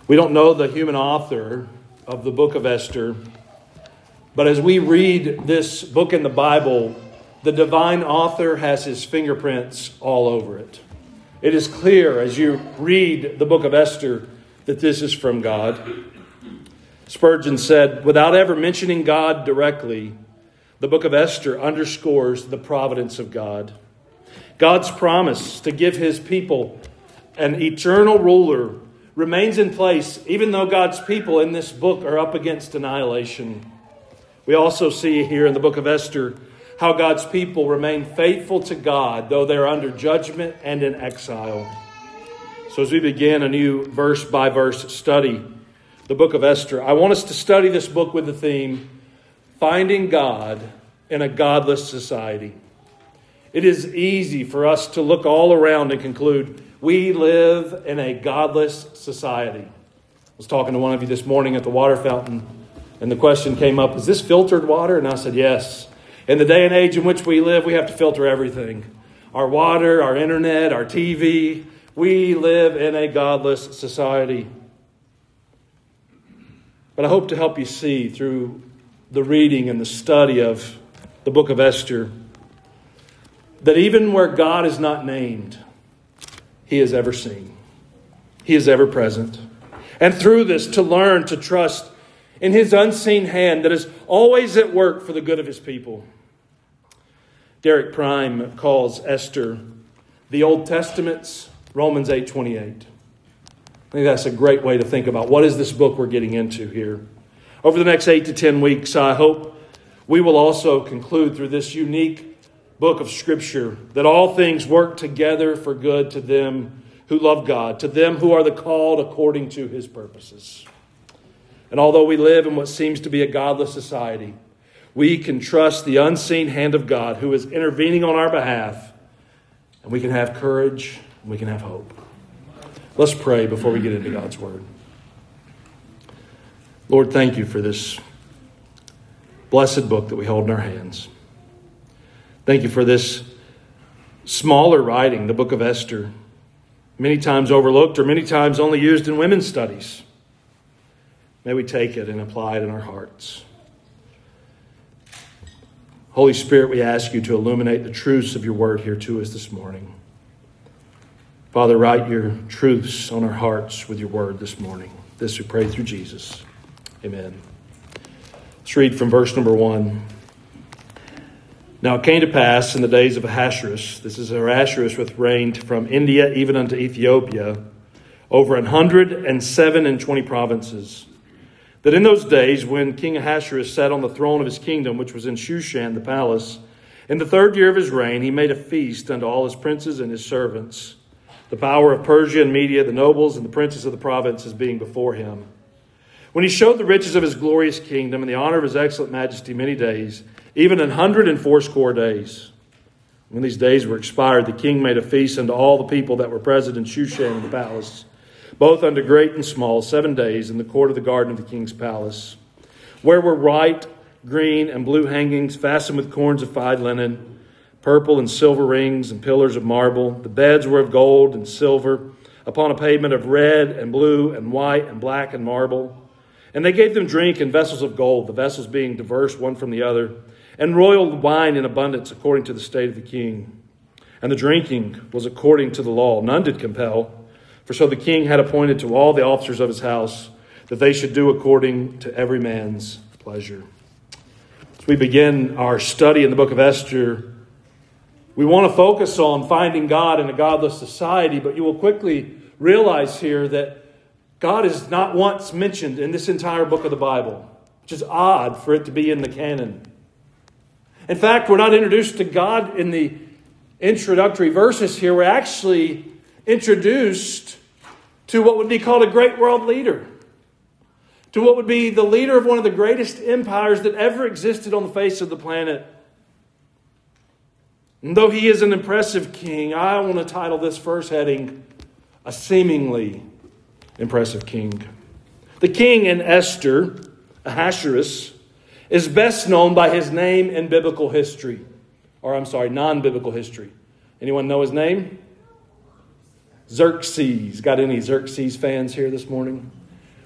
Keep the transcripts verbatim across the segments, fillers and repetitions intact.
We don't know the human author of the book of Esther, but as we read this book in the Bible, the divine author has his fingerprints all over it. It is clear as you read the book of Esther that this is from God. Spurgeon said, without ever mentioning God directly, the book of Esther underscores the providence of God. God's promise to give his people an eternal ruler remains in place, even though God's people in this book are up against annihilation. We also see here in the book of Esther how God's people remain faithful to God, though they're under judgment and in exile. So as we begin a new verse-by-verse study, the book of Esther, I want us to study this book with the theme, Finding God in a Godless Society. It is easy for us to look all around and conclude we live in a godless society. I was talking to one of you this morning at the water fountain, and the question came up, is this filtered water? And I said, yes. In the day and age in which we live, we have to filter everything. Our water, our internet, our T V. We live in a godless society. But I hope to help you see through the reading and the study of the book of Esther that even where God is not named, he is ever seen. He is ever present. And through this, to learn to trust in his unseen hand that is always at work for the good of his people. Derek Prime calls Esther the Old Testament's Romans eight twenty-eight. I think that's a great way to think about what is this book we're getting into here. Over the next eight to ten weeks, I hope we will also conclude through this unique book of Scripture that all things work together for good to them who love God, to them who are the called according to his purposes. And although we live in what seems to be a godless society, we can trust the unseen hand of God who is intervening on our behalf, and we can have courage and we can have hope. Let's pray before we get into God's Word. Lord, thank you for this blessed book that we hold in our hands. Thank you for this smaller writing, the book of Esther, many times overlooked or many times only used in women's studies. May we take it and apply it in our hearts. Holy Spirit, we ask you to illuminate the truths of your word here to us this morning. Father, write your truths on our hearts with your word this morning. This we pray through Jesus. Amen. Let's read from verse number one. Now it came to pass in the days of Ahasuerus, this is Ahasuerus which reigned from India even unto Ethiopia, over an hundred and seven and twenty provinces, that in those days when King Ahasuerus sat on the throne of his kingdom, which was in Shushan the palace, in the third year of his reign, he made a feast unto all his princes and his servants, the power of Persia and Media, the nobles and the princes of the provinces being before him. When he showed the riches of his glorious kingdom and the honor of his excellent majesty many days, even an hundred and fourscore days. When these days were expired, the king made a feast unto all the people that were present in Shushan in the palace, both unto great and small, seven days in the court of the garden of the king's palace, where were white, green, and blue hangings fastened with cords of fine linen, purple and silver rings and pillars of marble. The beds were of gold and silver, upon a pavement of red and blue and white and black and marble. And they gave them drink in vessels of gold, the vessels being diverse one from the other, and royal wine in abundance according to the state of the king. And the drinking was according to the law. None did compel, for so the king had appointed to all the officers of his house that they should do according to every man's pleasure. As we begin our study in the book of Esther, we want to focus on finding God in a godless society, but you will quickly realize here that God is not once mentioned in this entire book of the Bible, which is odd for it to be in the canon. In fact, we're not introduced to God in the introductory verses here. We're actually introduced to what would be called a great world leader, to what would be the leader of one of the greatest empires that ever existed on the face of the planet. And though he is an impressive king, I want to title this first heading, A Seemingly Impressive King. The king in Esther, Ahasuerus, is best known by his name in biblical history. Or I'm sorry, non-biblical history. Anyone know his name? Xerxes. Got any Xerxes fans here this morning?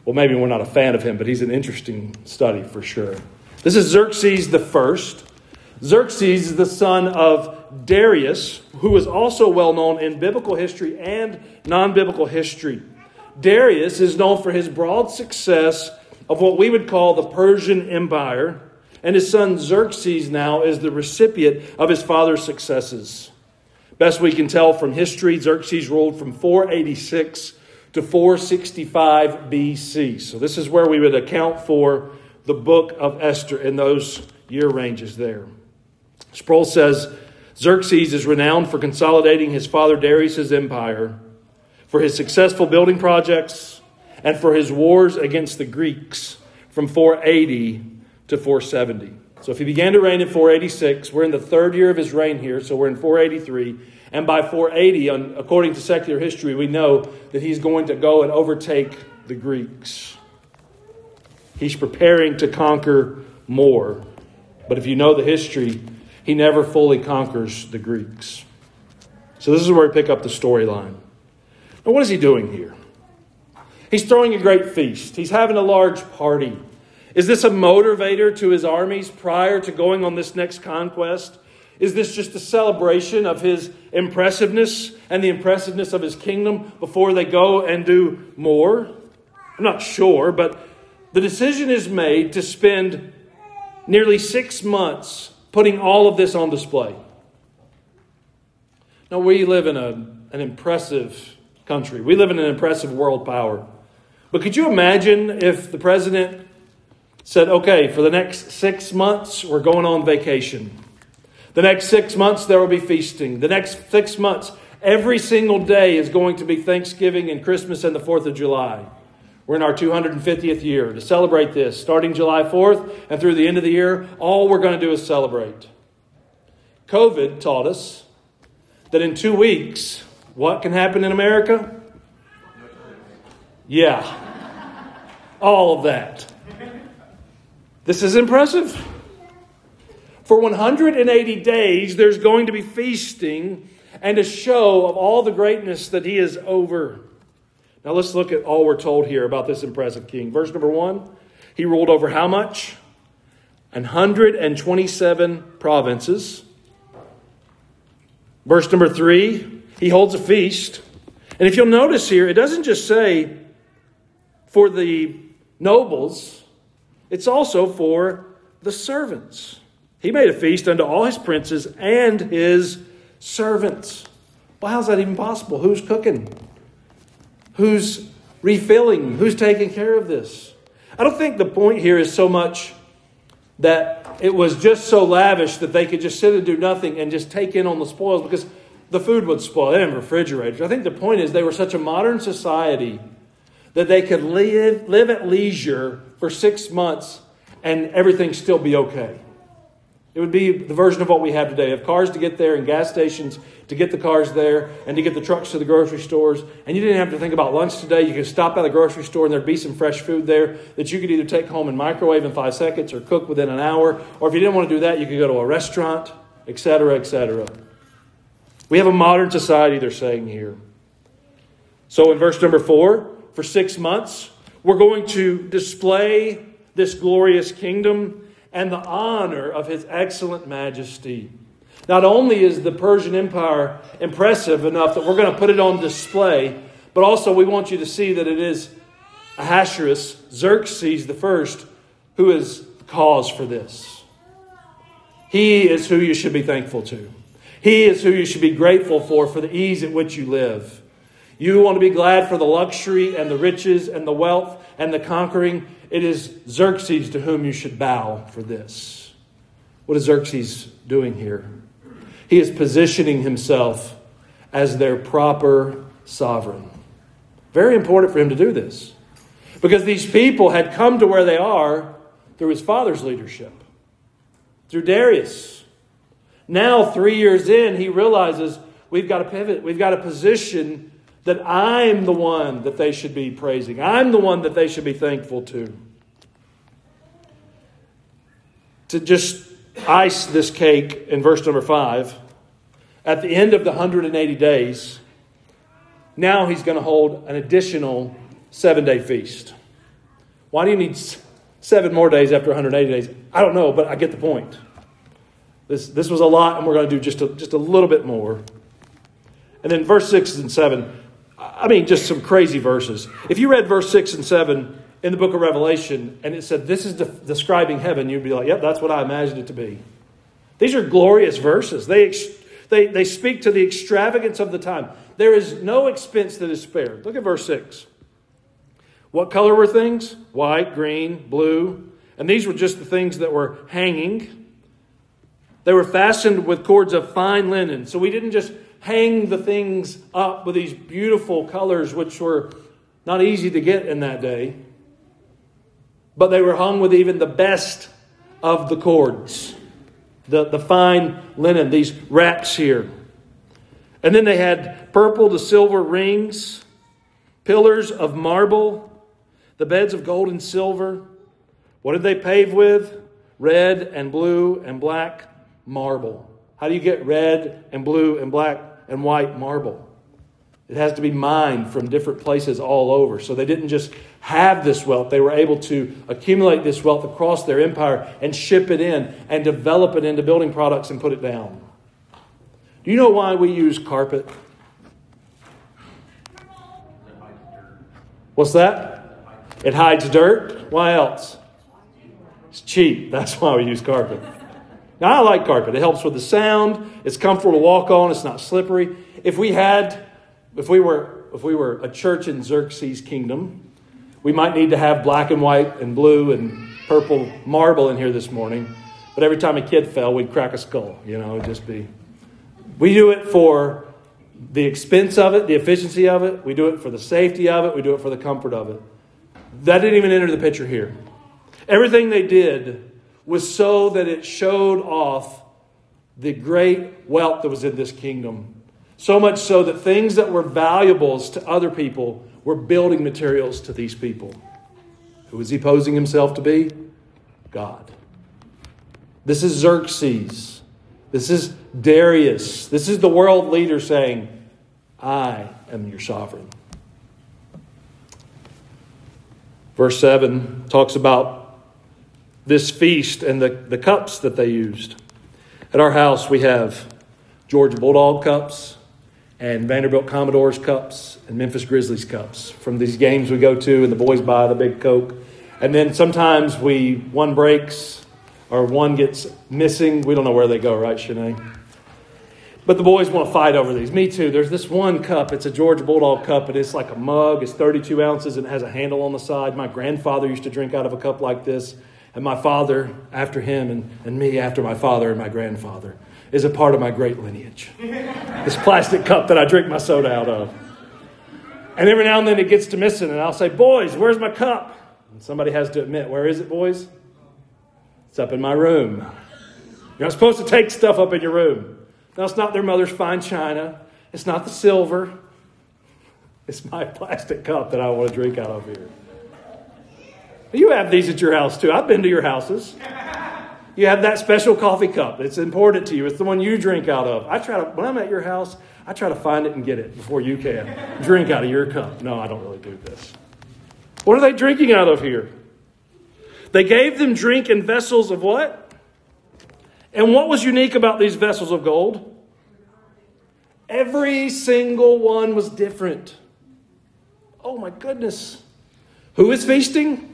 well, maybe we're not a fan of him, but he's an interesting study for sure. This is Xerxes the First. Xerxes is the son of Darius, who is also well known in biblical history and non-biblical history. Darius is known for his broad success of what we would call the Persian Empire, and his son Xerxes now is the recipient of his father's successes. Best we can tell from history, Xerxes ruled from four eighty-six to four sixty-five B C. So this is where we would account for the book of Esther in those year ranges there. Sproul says, Xerxes is renowned for consolidating his father Darius' empire, for his successful building projects, and for his wars against the Greeks from four eighty to four seventy. So if he began to reign in four eighty-six, we're in the third year of his reign here, so we're in four eighty-three. And by four eighty, according to secular history, we know that he's going to go and overtake the Greeks. He's preparing to conquer more. But if you know the history, he never fully conquers the Greeks. So this is where we pick up the storyline. Now, what is he doing here? He's throwing a great feast. He's having a large party. Is this a motivator to his armies prior to going on this next conquest? Is this just a celebration of his impressiveness and the impressiveness of his kingdom before they go and do more? I'm not sure, but the decision is made to spend nearly six months putting all of this on display. Now, we live in a, an impressive country. We live in an impressive world power. But could you imagine if the president said, okay, for the next six months, we're going on vacation. The next six months, there will be feasting. The next six months, every single day is going to be Thanksgiving and Christmas and the fourth of July. We're in our two hundred fiftieth year to celebrate this. Starting July fourth and through the end of the year, all we're going to do is celebrate. COVID taught us that in two weeks, what can happen in America? Yeah. All of that. This is impressive. For one hundred eighty days, there's going to be feasting and a show of all the greatness that he is over. Now let's look at all we're told here about this impressive king. Verse number one, he ruled over how much? one hundred twenty-seven provinces. Verse number three, he holds a feast. And if you'll notice here, it doesn't just say for the nobles, it's also for the servants. He made a feast unto all his princes and his servants. Well, how's that even possible? Who's cooking? Who's refilling? Who's taking care of this? I don't think the point here is so much that it was just so lavish that they could just sit and do nothing and just take in on the spoils because the food would spoil. They didn't have refrigerators. I think the point is they were such a modern society that they could live, live at leisure for six months and everything still be okay. It would be the version of what we have today. Have cars to get there and gas stations to get the cars there and to get the trucks to the grocery stores. And you didn't have to think about lunch today. You could stop at a grocery store and there'd be some fresh food there that you could either take home and microwave in five seconds or cook within an hour. Or if you didn't want to do that, you could go to a restaurant, et cetera, et cetera. We have a modern society, they're saying here. So in verse number four, for six months, we're going to display this glorious kingdom and the honor of his excellent majesty. Not only is the Persian Empire impressive enough that we're going to put it on display, but also we want you to see that it is Ahasuerus, Xerxes the First, who is the cause for this. He is who you should be thankful to. He is who you should be grateful for, for the ease at which you live. You want to be glad for the luxury and the riches and the wealth and the conquering. It is Xerxes to whom you should bow for this. What is Xerxes doing here? He is positioning himself as their proper sovereign. Very important for him to do this. Because these people had come to where they are through his father's leadership. Through Darius. Now, three years in, he realizes we've got to pivot. We've got to position that I'm the one that they should be praising. I'm the one that they should be thankful to. To just ice this cake in verse number five, at the end of the one hundred eighty days, now he's going to hold an additional seven-day feast. Why do you need seven more days after one hundred eighty days? I don't know, but I get the point. This, this was a lot, and we're going to do just a, just a little bit more. And then verse six and seven, I mean, just some crazy verses. If you read verse six and seven in the book of Revelation, and it said, this is de- describing heaven, you'd be like, yep, that's what I imagined it to be. These are glorious verses. They, ex- they, they speak to the extravagance of the time. There is no expense that is spared. Look at verse six. What color were things? White, green, blue. And these were just the things that were hanging. They were fastened with cords of fine linen. So we didn't just hang the things up with these beautiful colors, which were not easy to get in that day. But they were hung with even the best of the cords. The, the fine linen, these wraps here. And then they had purple to silver rings, pillars of marble, the beds of gold and silver. What did they pave with? Red and blue and black marble. How do you get red and blue and black and white marble? It has to be mined from different places all over. So they didn't just have this wealth. They were able to accumulate this wealth across their empire and ship it in and develop it into building products and put it down. Do you know why we use carpet? What's that? It hides dirt. Why else? It's cheap. That's why we use carpet. Now, I like carpet. It helps with the sound. It's comfortable to walk on. It's not slippery. If we had, if we were, if we were a church in Xerxes' kingdom, we might need to have black and white and blue and purple marble in here this morning. But every time a kid fell, we'd crack a skull. You know, it'd just be. We do it for the expense of it, the efficiency of it. We do it for the safety of it. We do it for the comfort of it. That didn't even enter the picture here. Everything they did was so that it showed off the great wealth that was in this kingdom. So much so that things that were valuables to other people were building materials to these people. Who is he posing himself to be? God. This is Xerxes. This is Darius. This is the world leader saying, I am your sovereign. Verse seven talks about this feast and the, the cups that they used. At our house, we have Georgia Bulldog cups and Vanderbilt Commodores cups and Memphis Grizzlies cups from these games we go to, and the boys buy the big Coke. And then sometimes we one breaks or one gets missing. We don't know where they go, right, Shanae? But the boys want to fight over these. Me too. There's this one cup. It's a Georgia Bulldog cup, and it's like a mug. It's thirty-two ounces, and it has a handle on the side. My grandfather used to drink out of a cup like this. And my father after him, and, and me after my father and my grandfather, is a part of my great lineage. This plastic cup that I drink my soda out of. And every now and then it gets to missing, and I'll say, boys, where's my cup? And somebody has to admit, where is it, boys? It's up in my room. You're not supposed to take stuff up in your room. No, it's not their mother's fine china. It's not the silver. It's my plastic cup that I want to drink out of here. You have these at your house too. I've been to your houses. You have that special coffee cup. It's important to you. It's the one you drink out of. I try to, when I'm at your house, I try to find it and get it before you can. Drink out of your cup. No, I don't really do this. What are they drinking out of here? They gave them drink in vessels of what? And what was unique about these vessels of gold? Every single one was different. Oh my goodness. Who is feasting?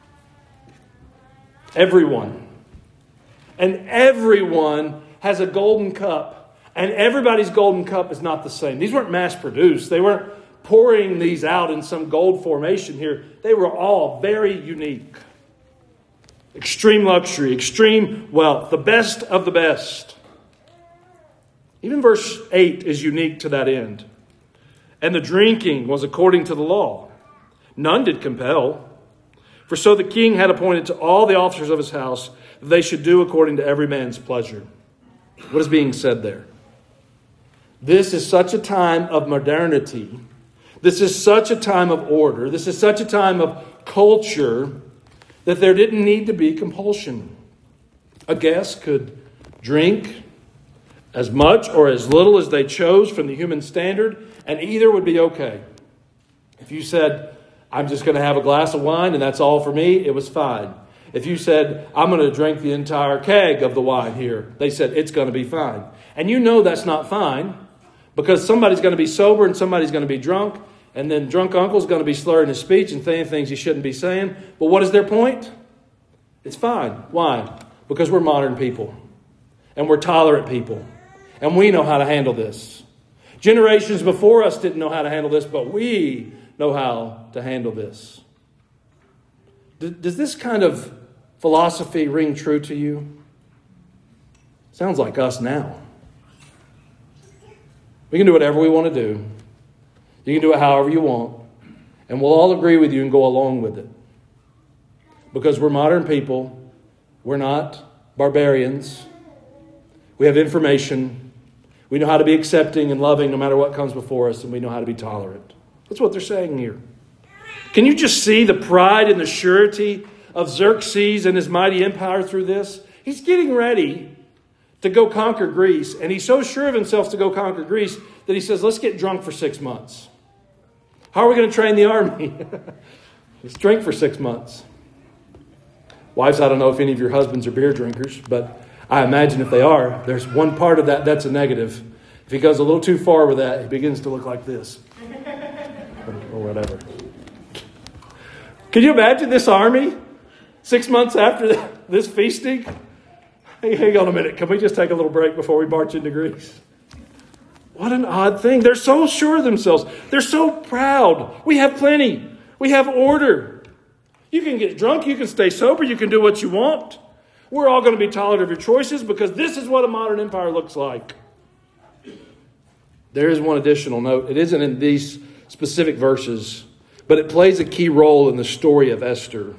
Everyone. And everyone has a golden cup. And everybody's golden cup is not the same. These weren't mass produced. They weren't pouring these out in some gold formation here. They were all very unique. Extreme luxury, extreme wealth, the best of the best. Even verse eight is unique to that end. And the drinking was according to the law. None did compel. For so the king had appointed to all the officers of his house that they should do according to every man's pleasure. What is being said there? This is such a time of modernity. This is such a time of order. This is such a time of culture that there didn't need to be compulsion. A guest could drink as much or as little as they chose from the human standard, and either would be okay. If you said, I'm just going to have a glass of wine and that's all for me, it was fine. If you said, I'm going to drink the entire keg of the wine here, they said, it's going to be fine. And you know that's not fine because somebody's going to be sober and somebody's going to be drunk. And then drunk uncle's going to be slurring his speech and saying things he shouldn't be saying. But what is their point? It's fine. Why? Because we're modern people. And we're tolerant people. And we know how to handle this. Generations before us didn't know how to handle this, but we know how to handle this. Does this kind of philosophy ring true to you? Sounds like us now. We can do whatever we want to do. You can do it however you want. And we'll all agree with you and go along with it. Because we're modern people. We're not barbarians. We have information. We know how to be accepting and loving no matter what comes before us. And we know how to be tolerant. That's what they're saying here. Can you just see the pride and the surety of Xerxes and his mighty empire through this? He's getting ready to go conquer Greece. And he's so sure of himself to go conquer Greece that he says, let's get drunk for six months. How are we going to train the army? Let's drink for six months. Wives, I don't know if any of your husbands are beer drinkers, but I imagine if they are, there's one part of that that's a negative. If he goes a little too far with that, he begins to look like this. Or whatever. Can you imagine this army? Six months after this feasting? Hey, hang on a minute. Can we just take a little break before we march into Greece? What an odd thing. They're so sure of themselves. They're so proud. We have plenty. We have order. You can get drunk. You can stay sober. You can do what you want. We're all going to be tolerant of your choices because this is what a modern empire looks like. There is one additional note. It isn't in these specific verses, but it plays a key role in the story of Esther.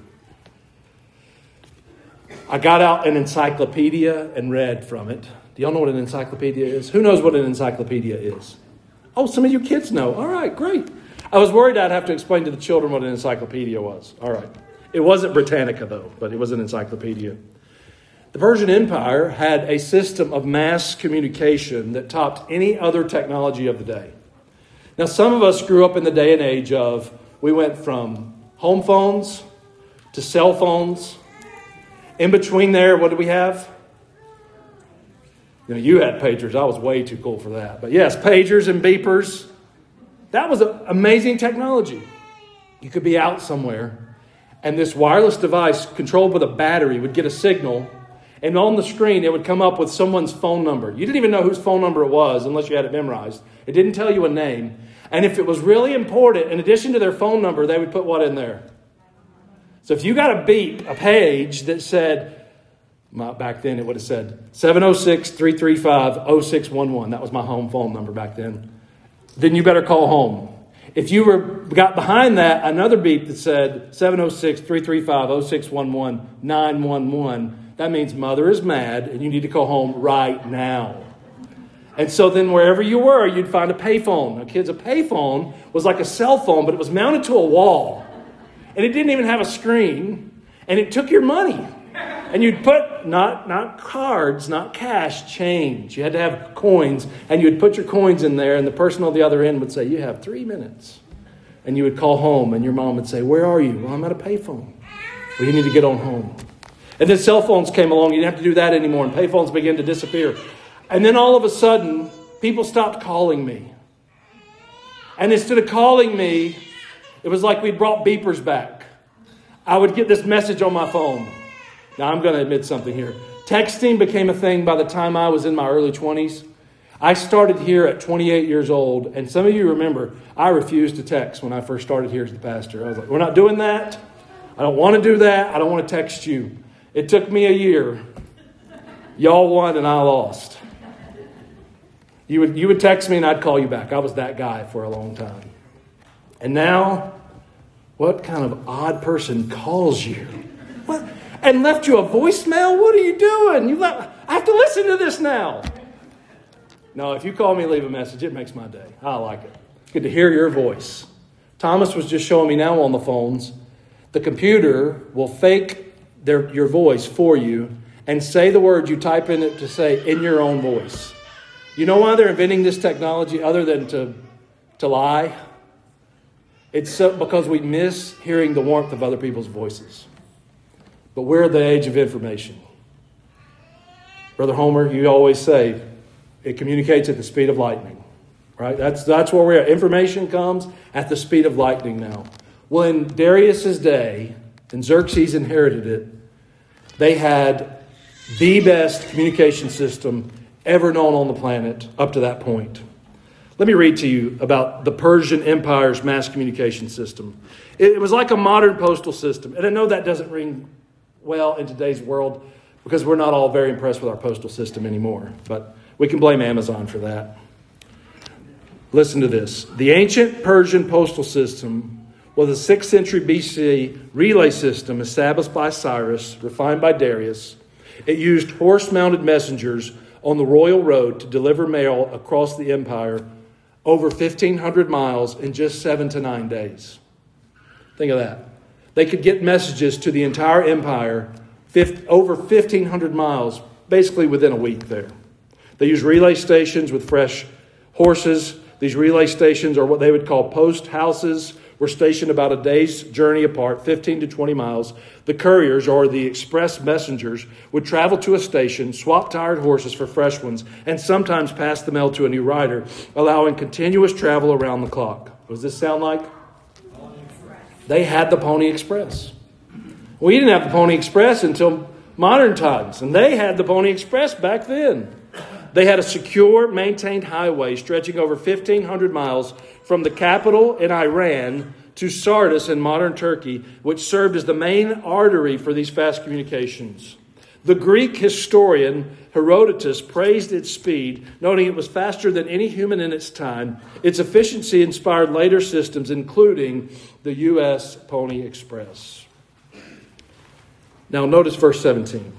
I got out an encyclopedia and read from it. Do y'all know what an encyclopedia is? Who knows what an encyclopedia is? Oh, some of you kids know. All right, great. I was worried I'd have to explain to the children what an encyclopedia was. All right. It wasn't Britannica, though, but it was an encyclopedia. The Persian Empire had a system of mass communication that topped any other technology of the day. Now, some of us grew up in the day and age of, we went from home phones to cell phones. In between there, what did we have? You know, you had pagers. I was way too cool for that. But yes, pagers and beepers. That was an amazing technology. You could be out somewhere, and this wireless device controlled with a battery would get a signal, and on the screen it would come up with someone's phone number. You didn't even know whose phone number it was unless you had it memorized. It didn't tell you a name. And if it was really important, in addition to their phone number, they would put what in there? So if you got a beep, a page that said, back then it would have said seven oh six, three three five, oh six one one. That was my home phone number back then. Then you better call home. If you were got behind that, another beep that said seven oh six, three three five, oh six one one, nine one one, that means mother is mad and you need to call home right now. And so then wherever you were, you'd find a payphone. Now, kids, a payphone was like a cell phone, but it was mounted to a wall. And it didn't even have a screen. And it took your money. And you'd put, not, not cards, not cash, change. You had to have coins. And you'd put your coins in there. And the person on the other end would say, you have three minutes. And you would call home. And your mom would say, where are you? Well, I'm at a payphone. Well, you need to get on home. And then cell phones came along. You didn't have to do that anymore. And payphones began to disappear. And then all of a sudden, people stopped calling me. And instead of calling me, it was like we brought beepers back. I would get this message on my phone. Now, I'm going to admit something here. Texting became a thing by the time I was in my early twenties. I started here at twenty-eight years old. And some of you remember, I refused to text when I first started here as the pastor. I was like, we're not doing that. I don't want to do that. I don't want to text you. It took me a year. Y'all won and I lost. You would, you would text me and I'd call you back. I was that guy for a long time. And now, what kind of odd person calls you? What? And left you a voicemail? What are you doing? You let, I have to listen to this now. No, if you call me and leave a message, it makes my day. I like it. It's good to hear your voice. Thomas was just showing me now on the phones. The computer will fake their, your voice for you and say the words you type in it to say in your own voice. You know why they're inventing this technology other than to, to lie? It's so, because we miss hearing the warmth of other people's voices. But we're the age of information. Brother Homer, you always say, it communicates at the speed of lightning. Right? That's, that's where we're at. Information comes at the speed of lightning now. Well, in Darius's day, and Xerxes inherited it, they had the best communication system ever known on the planet up to that point. Let me read to you about the Persian Empire's mass communication system. It was like a modern postal system. And I know that doesn't ring well in today's world because we're not all very impressed with our postal system anymore. But we can blame Amazon for that. Listen to this. The ancient Persian postal system was a sixth century B C relay system established by Cyrus, refined by Darius. It used horse-mounted messengers on the royal road to deliver mail across the empire over fifteen hundred miles in just seven to nine days. Think of that. They could get messages to the entire empire over fifteen hundred miles, basically within a week there. They used relay stations with fresh horses. These relay stations are what they would call post houses, were stationed about a day's journey apart, fifteen to twenty miles. The couriers, or the express messengers, would travel to a station, swap tired horses for fresh ones, and sometimes pass the mail to a new rider, allowing continuous travel around the clock. What does this sound like? They had the Pony Express. We didn't have the Pony Express until modern times, and they had the Pony Express back then. They had a secure, maintained highway stretching over fifteen hundred miles from the capital in Iran to Sardis in modern Turkey, which served as the main artery for these fast communications. The Greek historian Herodotus praised its speed, noting it was faster than any human in its time. Its efficiency inspired later systems, including the U S Pony Express. Now notice verse seventeen.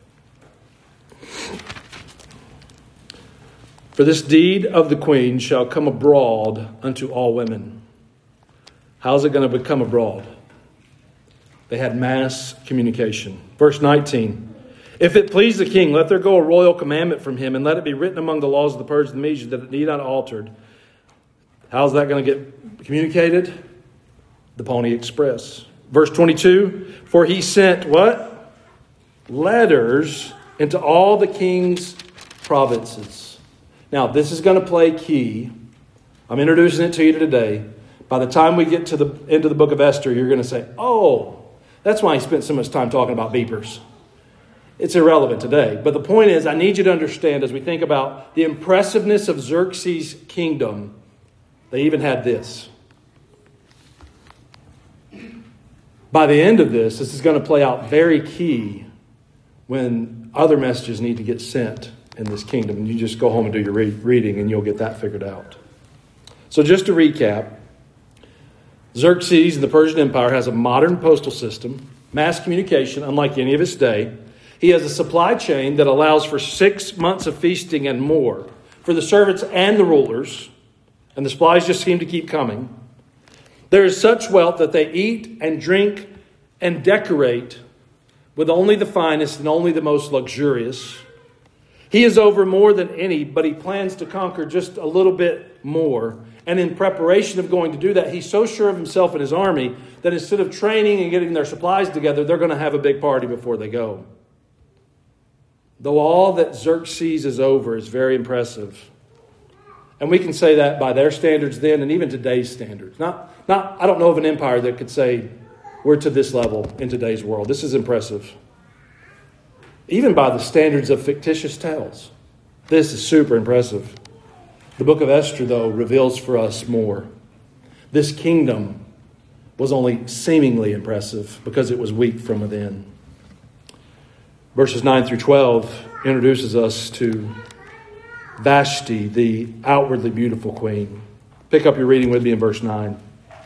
For this deed of the queen shall come abroad unto all women. How's it going to become abroad? They had mass communication. Verse nineteen. If it please the king, let there go a royal commandment from him, and let it be written among the laws of the Persians and the Medes that it need not altered. How's that going to get communicated? The Pony Express. Verse twenty-two. For he sent what? Letters into all the king's provinces. Now, this is going to play key. I'm introducing it to you today. By the time we get to the end of the book of Esther, you're going to say, oh, that's why he spent so much time talking about beepers. It's irrelevant today. But the point is, I need you to understand as we think about the impressiveness of Xerxes' kingdom, they even had this. By the end of this, this is going to play out very key when other messages need to get sent in this kingdom. And you just go home and do your re- reading and you'll get that figured out. So just to recap, Xerxes in the Persian Empire has a modern postal system, mass communication, unlike any of its day. He has a supply chain that allows for six months of feasting and more for the servants and the rulers. And the supplies just seem to keep coming. There is such wealth that they eat and drink and decorate with only the finest and only the most luxurious. He is over more than any, but he plans to conquer just a little bit more. And in preparation of going to do that, he's so sure of himself and his army that instead of training and getting their supplies together, they're going to have a big party before they go. Though all that Xerxes is over is very impressive. And we can say that by their standards then and even today's standards. Not, not, I don't know of an empire that could say we're to this level in today's world. This is impressive. Even by the standards of fictitious tales. This is super impressive. The book of Esther, though, reveals for us more. This kingdom was only seemingly impressive because it was weak from within. Verses nine through twelve introduces us to Vashti, the outwardly beautiful queen. Pick up your reading with me in verse nine.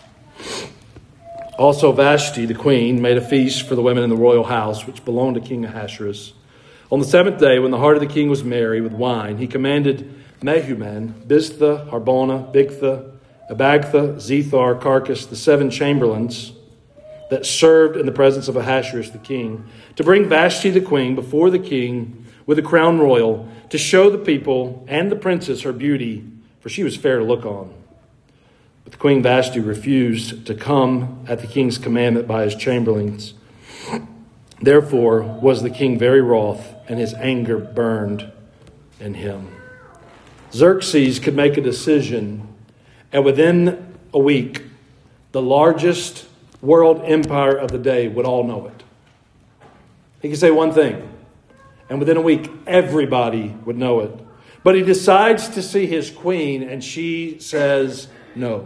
Also Vashti, the queen, made a feast for the women in the royal house, which belonged to King Ahasuerus. On the seventh day, when the heart of the king was merry with wine, he commanded Mehuman, Biztha, Harbona, Bigtha, Abagtha, Zethar, Carcass, the seven chamberlains that served in the presence of Ahasuerus the king, to bring Vashti the queen before the king with a crown royal, to show the people and the princess her beauty, for she was fair to look on. But the Queen Vashti refused to come at the king's commandment by his chamberlains. Therefore was the king very wroth, and his anger burned in him. Xerxes could make a decision, and within a week, the largest world empire of the day would all know it. He could say one thing, and within a week, everybody would know it. But he decides to see his queen, and she says no.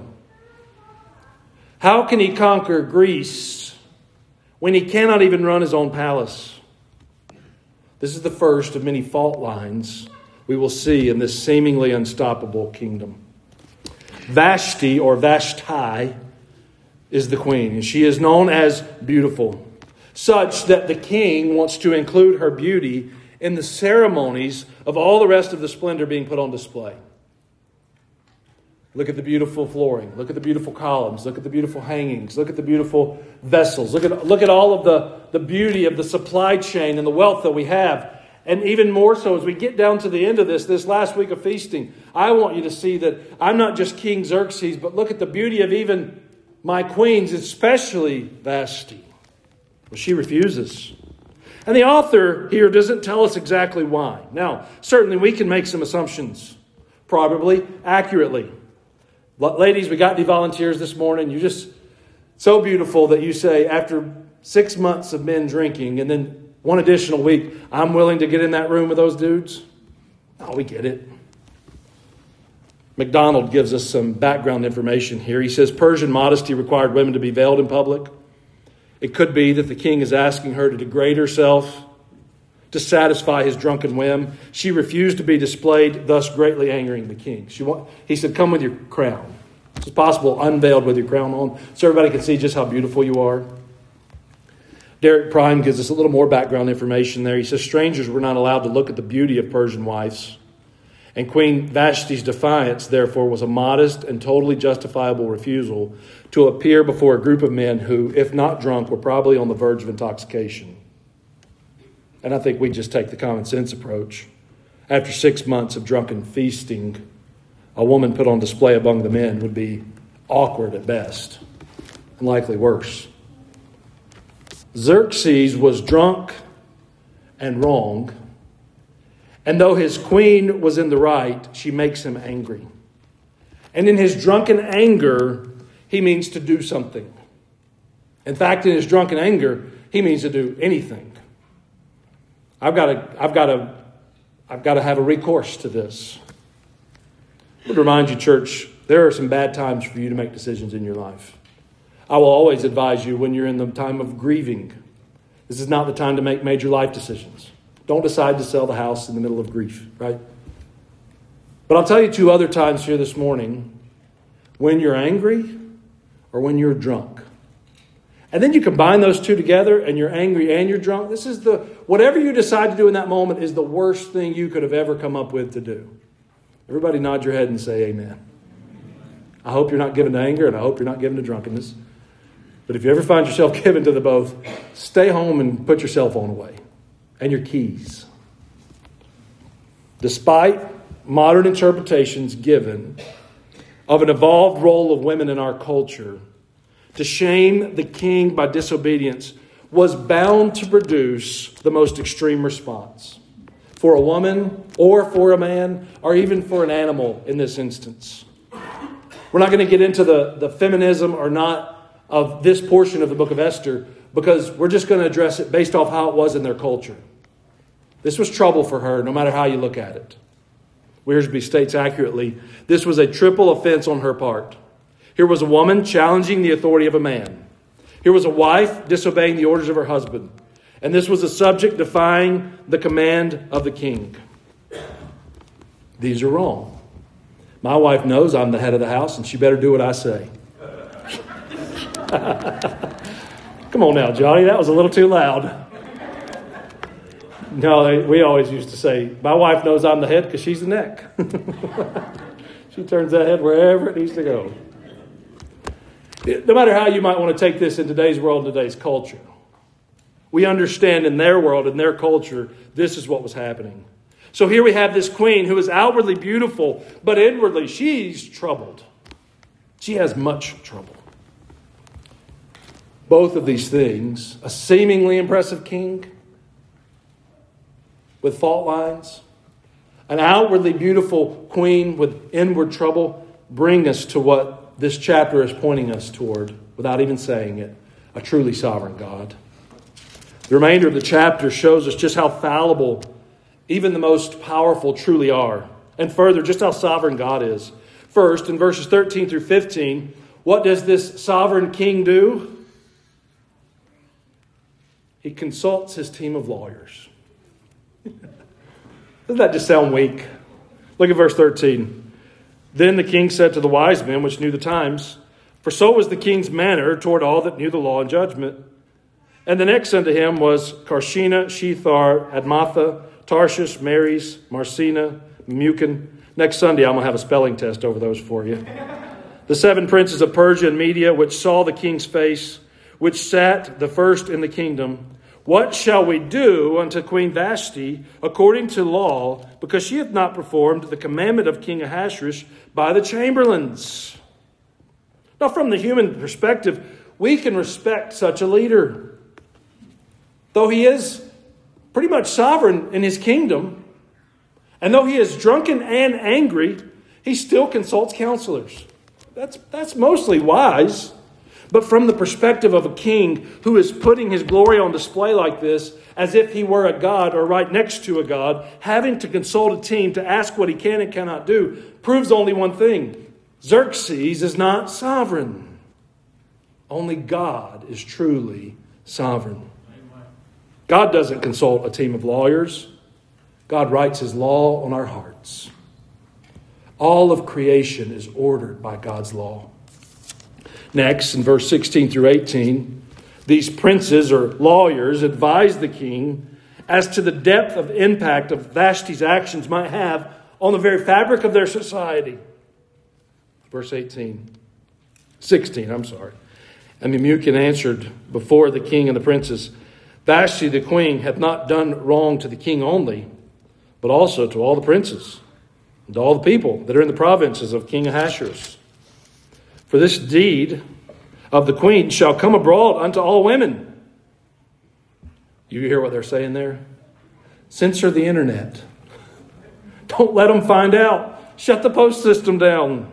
How can he conquer Greece when he cannot even run his own palace? This is the first of many fault lines we will see in this seemingly unstoppable kingdom. Vashti, or Vashti, is the queen, and she is known as beautiful, such that the king wants to include her beauty in the ceremonies of all the rest of the splendor being put on display. Look at the beautiful flooring. Look at the beautiful columns. Look at the beautiful hangings. Look at the beautiful vessels. Look at, look at all of the, the beauty of the supply chain and the wealth that we have. And even more so as we get down to the end of this, this last week of feasting, I want you to see that I'm not just King Xerxes, but look at the beauty of even my queens, especially Vashti. Well, she refuses. And the author here doesn't tell us exactly why. Now, certainly we can make some assumptions, probably accurately. But ladies, we got any volunteers this morning? You're just so beautiful that you say, after six months of men drinking and then one additional week, I'm willing to get in that room with those dudes? Oh, we get it. MacDonald gives us some background information here. He says Persian modesty required women to be veiled in public. It could be that the king is asking her to degrade herself to satisfy his drunken whim. She refused to be displayed, thus greatly angering the king. She want, he said, come with your crown. It's possible, unveiled with your crown on, so everybody can see just how beautiful you are. Derek Prime gives us a little more background information there. He says strangers were not allowed to look at the beauty of Persian wives. And Queen Vashti's defiance, therefore, was a modest and totally justifiable refusal to appear before a group of men who, if not drunk, were probably on the verge of intoxication. And I think we just take the common sense approach. After six months of drunken feasting, a woman put on display among the men would be awkward at best, and likely worse. Xerxes was drunk and wrong. And though his queen was in the right, she makes him angry. And in his drunken anger, he means to do something. In fact, in his drunken anger, he means to do anything. I've got to, I've got to, I've got to have a recourse to this. I would remind you, church, there are some bad times for you to make decisions in your life. I will always advise you when you're in the time of grieving. This is not the time to make major life decisions. Don't decide to sell the house in the middle of grief, right? But I'll tell you two other times here this morning, when you're angry or when you're drunk. And then you combine those two together and you're angry and you're drunk. This is the, whatever you decide to do in that moment is the worst thing you could have ever come up with to do. Everybody nod your head and say amen. I hope you're not given to anger and I hope you're not given to drunkenness. But if you ever find yourself given to the both, stay home and put your cell phone away. And your keys. Despite modern interpretations given of an evolved role of women in our culture, to shame the king by disobedience was bound to produce the most extreme response for a woman or for a man or even for an animal in this instance. We're not going to get into the, the feminism or not of this portion of the book of Esther, because we're just going to address it based off how it was in their culture. This was trouble for her, no matter how you look at it. Wiersbe states accurately, this was a triple offense on her part. Here was a woman challenging the authority of a man. Here was a wife disobeying the orders of her husband. And this was a subject defying the command of the king. These are wrong. My wife knows I'm the head of the house, and she better do what I say. Come on now, Johnny, that was a little too loud. No, they, we always used to say, my wife knows I'm the head because she's the neck. She turns that head wherever it needs to go. No matter how you might want to take this in today's world, in today's culture, we understand in their world, in their culture, this is what was happening. So here we have this queen who is outwardly beautiful, but inwardly she's troubled. She has much trouble. Both of these things, a seemingly impressive king with fault lines, an outwardly beautiful queen with inward trouble, bring us to what this chapter is pointing us toward, without even saying it, a truly sovereign God. The remainder of the chapter shows us just how fallible even the most powerful truly are. And further, just how sovereign God is. First, in verses thirteen through fifteen, what does this sovereign king do? He consults his team of lawyers. Doesn't that just sound weak? Look at verse thirteen. Then the king said to the wise men, which knew the times, for so was the king's manner toward all that knew the law and judgment. And the next unto him was Karshena, Shethar, Admatha, Tarshish, Mares, Marcina, Memucan. Next Sunday, I'm going to have a spelling test over those for you. The seven princes of Persia and Media, which saw the king's face, which sat the first in the kingdom. What shall we do unto Queen Vashti according to law, because she hath not performed the commandment of King Ahasuerus by the chamberlains? Now, from the human perspective, we can respect such a leader. Though he is pretty much sovereign in his kingdom, and though he is drunken and angry, he still consults counselors. That's, that's mostly wise. But from the perspective of a king who is putting his glory on display like this, as if he were a god or right next to a god, having to consult a team to ask what he can and cannot do, proves only one thing. Xerxes is not sovereign. Only God is truly sovereign. God doesn't consult a team of lawyers. God writes his law on our hearts. All of creation is ordered by God's law. Next, in verse sixteen through eighteen, these princes or lawyers advise the king as to the depth of impact of Vashti's actions might have on the very fabric of their society. Verse eighteen. sixteen, I'm sorry. And Memucan answered before the king and the princes, Vashti the queen hath not done wrong to the king only, but also to all the princes, and to all the people that are in the provinces of King Ahasuerus. For this deed of the queen shall come abroad unto all women. You hear what they're saying there? Censor the internet. Don't let them find out. Shut the post system down.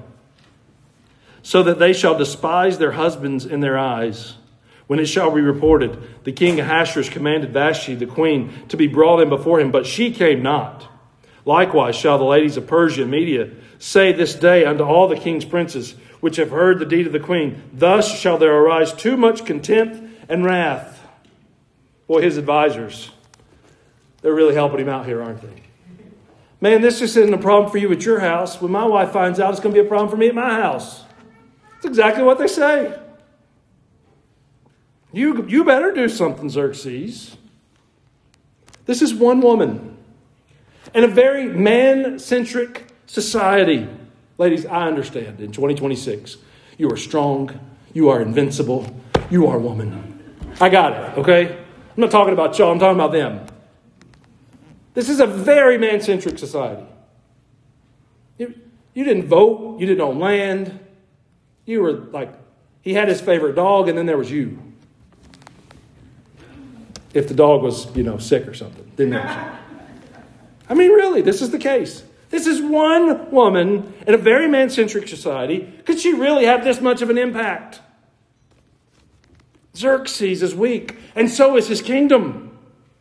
So that they shall despise their husbands in their eyes. When it shall be reported, the king Ahasuerus commanded Vashti the queen to be brought in before him, but she came not. Likewise shall the ladies of Persia and Media say this day unto all the king's princes, which have heard the deed of the queen, thus shall there arise too much contempt and wrath. Boy, his advisors, they're really helping him out here, aren't they? Man, this just isn't a problem for you at your house. When my wife finds out, it's going to be a problem for me at my house. That's exactly what they say. You, you better do something, Xerxes. This is one woman in a very man-centric society. Ladies, I understand. In twenty twenty-six, you are strong. You are invincible. You are a woman. I got it, okay? I'm not talking about y'all. I'm talking about them. This is a very man-centric society. You, you didn't vote. You didn't own land. You were like, he had his favorite dog, and then there was you. If the dog was, you know, sick or something. Then there was you. I mean, really, this is the case. This is one woman in a very man-centric society. Could she really have this much of an impact? Xerxes is weak, and so is his kingdom.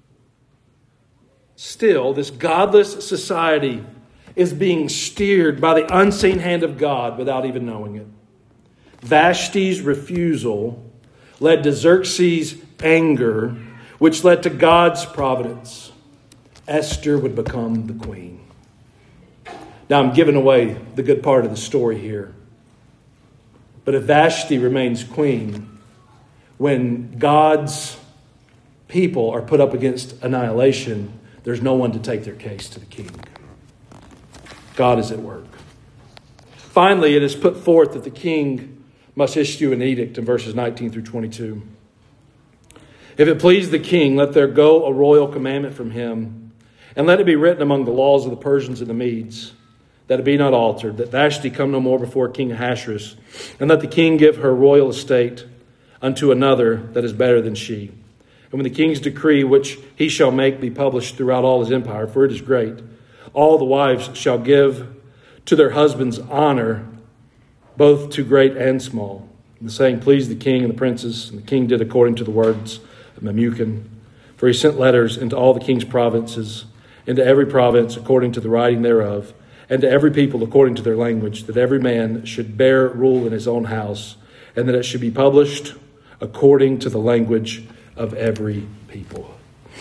Still, this godless society is being steered by the unseen hand of God without even knowing it. Vashti's refusal led to Xerxes' anger, which led to God's providence. Esther would become the queen. Now, I'm giving away the good part of the story here. But if Vashti remains queen, when God's people are put up against annihilation, there's no one to take their case to the king. God is at work. Finally, it is put forth that the king must issue an edict in verses nineteen through twenty-two. If it please the king, let there go a royal commandment from him, and let it be written among the laws of the Persians and the Medes, that it be not altered, that Vashti come no more before King Ahasuerus, and that the king give her royal estate unto another that is better than she. And when the king's decree which he shall make be published throughout all his empire, for it is great, all the wives shall give to their husbands honor, both to great and small. And the saying pleased the king and the princes, and the king did according to the words of Memucan. For he sent letters into all the king's provinces, into every province according to the writing thereof, and to every people according to their language, that every man should bear rule in his own house, and that it should be published according to the language of every people.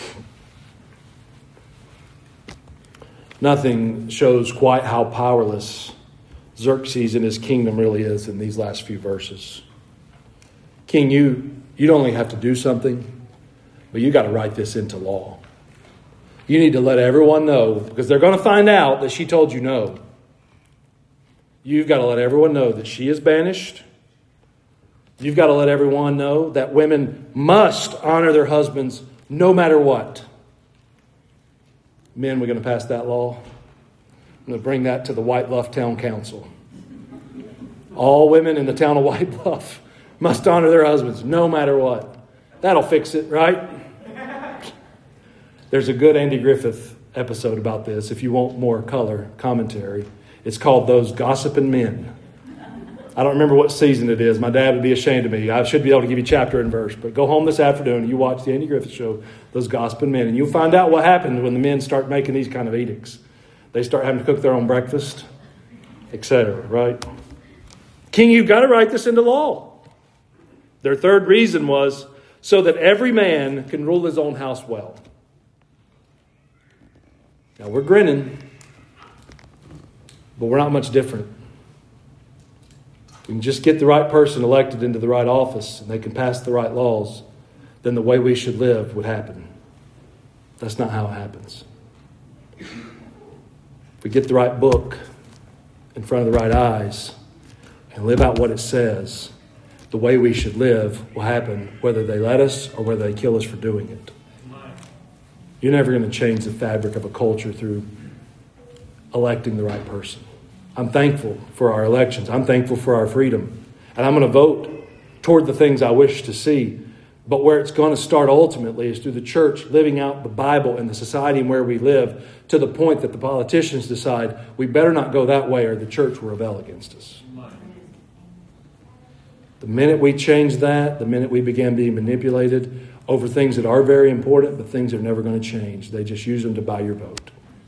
Nothing shows quite how powerless Xerxes and his kingdom really is in these last few verses. King, you, you don't only have to do something, but you got to write this into law. You need to let everyone know, because they're going to find out that she told you no. You've got to let everyone know that she is banished. You've got to let everyone know that women must honor their husbands no matter what. Men, we're going to pass that law. I'm going to bring that to the White Bluff Town Council. All women in the town of White Bluff must honor their husbands no matter what. That'll fix it, right? There's a good Andy Griffith episode about this. If you want more color commentary, it's called Those Gossiping Men. I don't remember what season it is. My dad would be ashamed of me. I should be able to give you chapter and verse. But go home this afternoon and you watch the Andy Griffith show, Those Gossiping Men. And you'll find out what happens when the men start making these kind of edicts. They start having to cook their own breakfast, et cetera, right? King, you've got to write this into law. Their third reason was so that every man can rule his own house well. Now, we're grinning, but we're not much different. We can just get the right person elected into the right office and they can pass the right laws, then the way we should live would happen. That's not how it happens. If we get the right book in front of the right eyes and live out what it says, the way we should live will happen whether they let us or whether they kill us for doing it. You're never going to change the fabric of a culture through electing the right person. I'm thankful for our elections. I'm thankful for our freedom. And I'm going to vote toward the things I wish to see. But where it's going to start ultimately is through the church living out the Bible and the society and where we live, to the point that the politicians decide we better not go that way or the church will rebel against us. The minute we change that, the minute we begin being manipulated over things that are very important, but things that are never going to change, they just use them to buy your vote.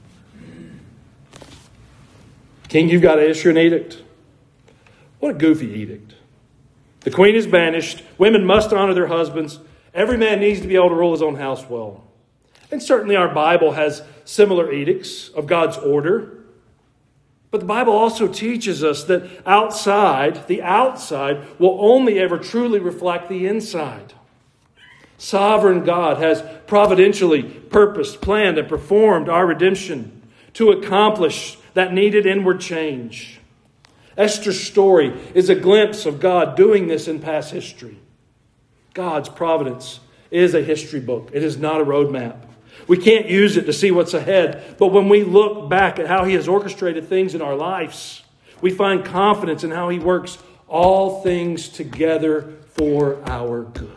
King, you've got to issue an edict. What a goofy edict. The queen is banished. Women must honor their husbands. Every man needs to be able to rule his own house well. And certainly our Bible has similar edicts of God's order. But the Bible also teaches us that outside, the outside, will only ever truly reflect the inside. Sovereign God has providentially purposed, planned, and performed our redemption to accomplish that needed inward change. Esther's story is a glimpse of God doing this in past history. God's providence is a history book. It is not a roadmap. We can't use it to see what's ahead, but when we look back at how He has orchestrated things in our lives, we find confidence in how He works all things together for our good.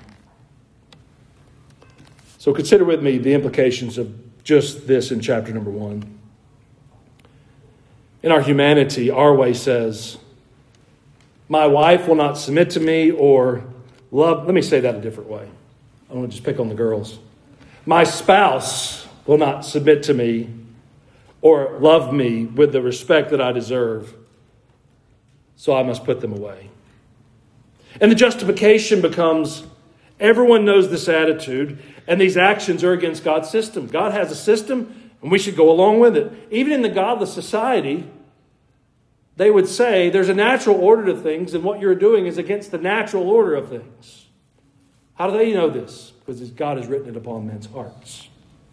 So consider with me the implications of just this in chapter number one. In our humanity, our way says, my wife will not submit to me or love. Let me say that a different way. I want to just pick on the girls. My spouse will not submit to me or love me with the respect that I deserve, so I must put them away. And the justification becomes, everyone knows this attitude, and these actions are against God's system. God has a system, and we should go along with it. Even in the godless society, they would say there's a natural order to things, and what you're doing is against the natural order of things. How do they know this? Because God has written it upon men's hearts.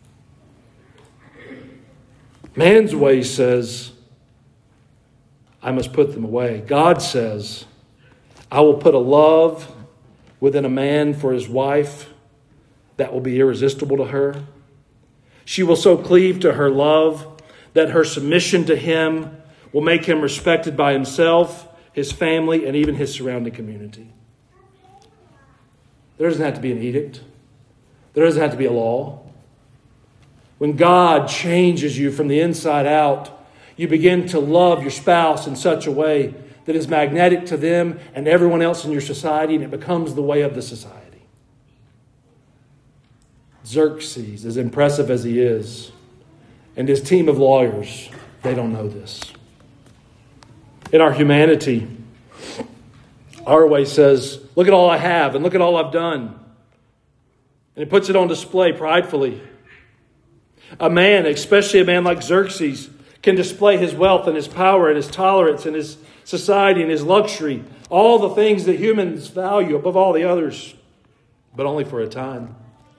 Man's way says, I must put them away. God says, I will put a love within a man for his wife that will be irresistible to her. She will so cleave to her love that her submission to him will make him respected by himself, his family, and even his surrounding community. There doesn't have to be an edict. There doesn't have to be a law. When God changes you from the inside out, you begin to love your spouse in such a way that is magnetic to them and everyone else in your society, and it becomes the way of the society. Xerxes, as impressive as he is, and his team of lawyers, they don't know this. In our humanity, our way says, look at all I have and look at all I've done. And it puts it on display pridefully. A man, especially a man like Xerxes, can display his wealth and his power and his tolerance and his society and his luxury, all the things that humans value above all the others, but only for a time.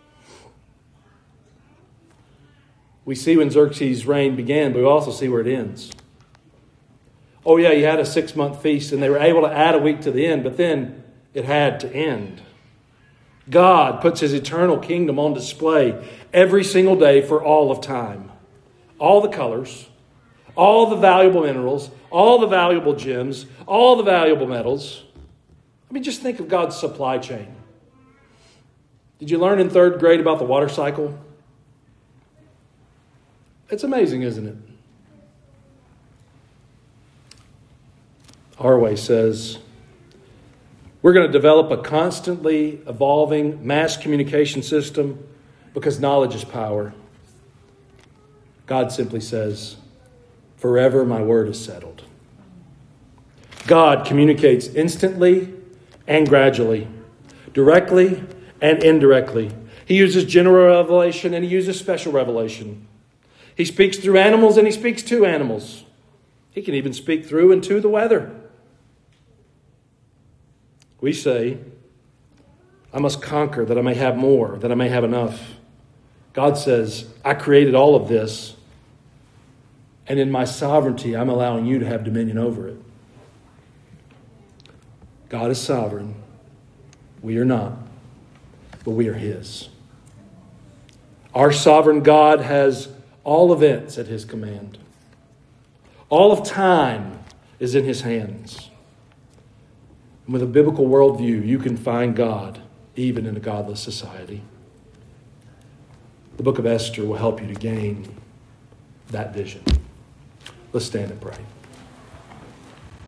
We see when Xerxes' reign began, but we also see where it ends. Oh yeah, he had a six-month feast and they were able to add a week to the end, but then it had to end. God puts his eternal kingdom on display every single day for all of time. All the colors, all the valuable minerals, all the valuable gems, all the valuable metals. I mean, just think of God's supply chain. Did you learn in third grade about the water cycle? It's amazing, isn't it? Harway says, we're going to develop a constantly evolving mass communication system because knowledge is power. God simply says, forever my word is settled. God communicates instantly and gradually, directly and indirectly. He uses general revelation and he uses special revelation. He speaks through animals and he speaks to animals. He can even speak through and to the weather. We say, I must conquer that I may have more, that I may have enough. God says, I created all of this, and in my sovereignty, I'm allowing you to have dominion over it. God is sovereign. We are not, but we are his. Our sovereign God has all events at his command. All of time is in his hands. And with a biblical worldview, you can find God even in a godless society. The book of Esther will help you to gain that vision. Let's stand and pray.